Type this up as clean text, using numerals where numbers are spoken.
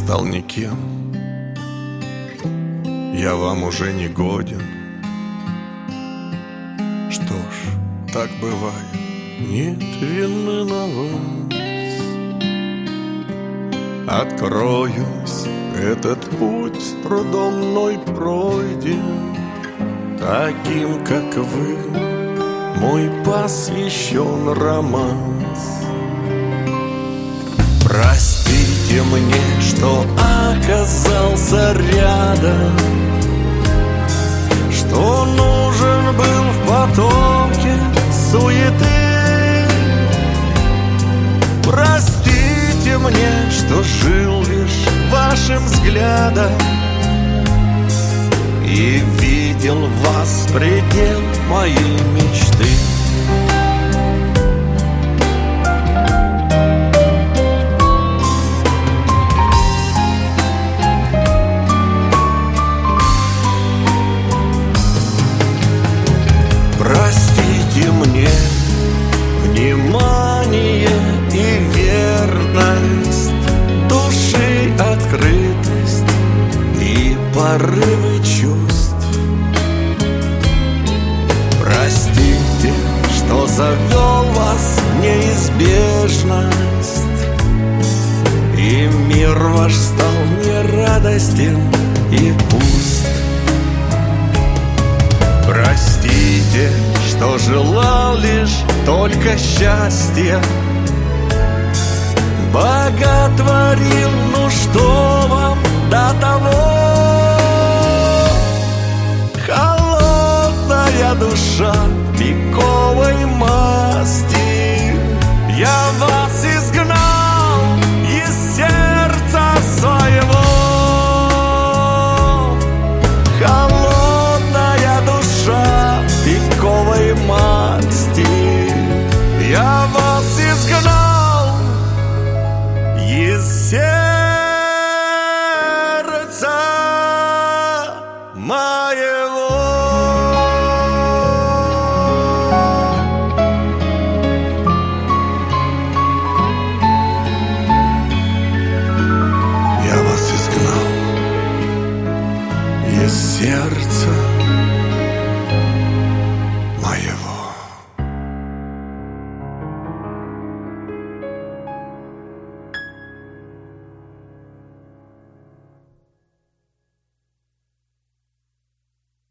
стал никем. Я вам уже не годен. Что ж, так бывает, нет вины на вас. Откроюсь, этот путь с трудом мной пройден. Таким, как вы, мой посвящен романс. Простите мне, что оказался рядом, что нужен был в потоке суеты. Простите мне, что жил лишь вашим взглядом и видел в вас предел моей мечты. Простите мне внимание и верность, души открытость и порывы чувств. Простите, что завел вас в неизбежность, и мир ваш стал нерадостен и пуст. Простите, что желал лишь только счастья, боготворил, ну что вам до того? Холодная душа пиковой масти, я вам